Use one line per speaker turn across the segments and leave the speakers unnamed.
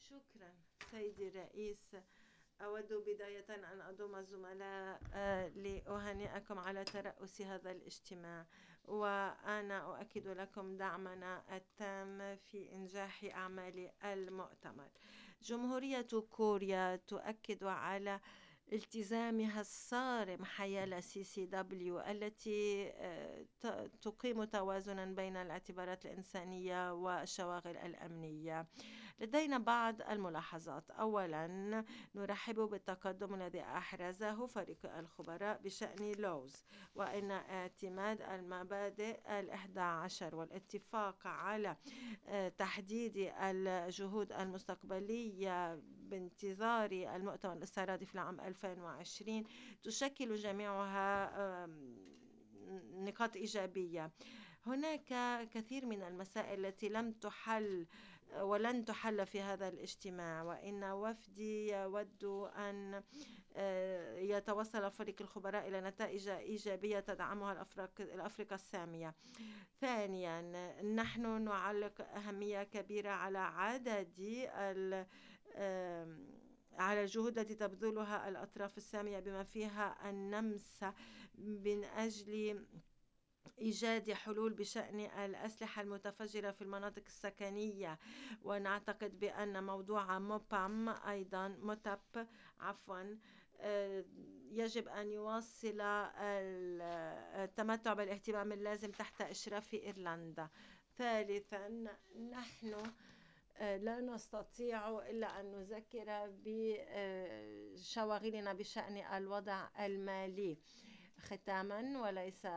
شكرا سيدي الرئيس. أود بداية أن أضم الزملاء لأهنئكم على ترأس هذا الاجتماع، وأنا أؤكد لكم دعمنا التام في إنجاح أعمال المؤتمر. جمهورية كوريا تؤكد على التزامها الصارم حيال CCW التي تقيم توازنا بين الاعتبارات الإنسانية والشواغل الأمنية. لدينا بعض الملاحظات. أولا، نرحب بالتقدم الذي أحرزه فريق الخبراء بشأن لوز، وإن اعتماد المبادئ 11 والاتفاق على تحديد الجهود المستقبلية بانتظار المؤتمر الاستعراضي في العام 2020 تشكل جميعها نقاط إيجابية. هناك كثير من المسائل التي لم تحل ولن تحل في هذا الاجتماع، وإن وفدي يود أن يتوصل فريق الخبراء إلى نتائج إيجابية تدعمها الأفرقة السامية. ثانيا، نحن نعلق أهمية كبيرة على على الجهود التي تبذلها الأطراف السامية بما فيها النمس من أجل إيجاد حلول بشأن الأسلحة المتفجرة في المناطق السكنية. ونعتقد بأن موضوع موتاب يجب أن يواصل التمتع بالاهتمام اللازم تحت إشراف إيرلندا. ثالثا، نحن لا نستطيع إلا أن نذكر بشواغلنا بشأن الوضع المالي. ختاما وليس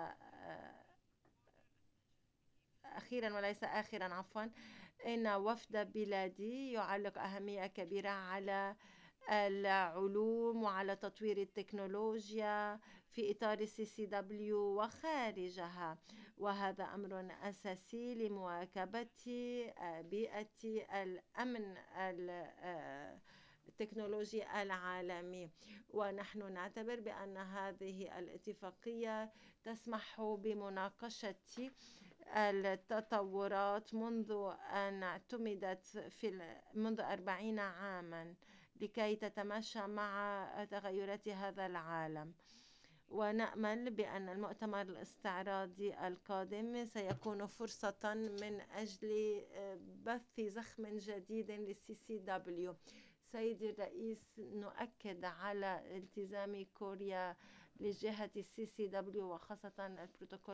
أخيرا وليس آخرا إن وفد بلادي يعلق أهمية كبيرة على العلوم وعلى تطوير التكنولوجيا في إطار CCW وخارجها، وهذا أمر أساسي لمواكبة بيئة الأمن التكنولوجي العالمي. ونحن نعتبر بأن هذه الاتفاقية تسمح بمناقشة التطورات منذ أن اعتمدت منذ 40 عاما لكي تتماشى مع تغيرات هذا العالم. ونأمل بأن المؤتمر الاستعراضي القادم سيكون فرصة من أجل بث زخم جديد للCCW. سيدي الرئيس، نؤكد على التزام كوريا لجهة CCW وخاصة البروتوكول